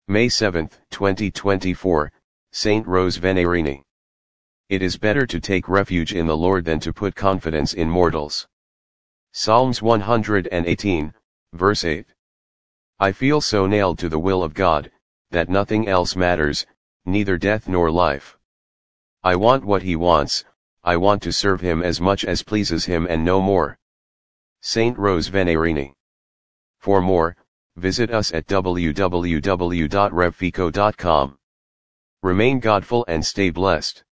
May 7, 2024, Saint Rose Venerini. It is better to take refuge in the Lord than to put confidence in mortals. Psalms 118, verse 8. I feel so nailed to the will of God, that nothing else matters, neither death nor life. I want what He wants, I want to serve Him as much as pleases Him and no more. Saint Rose Venerini. For more, visit us at www.revfico.com. Remain godful and stay blessed.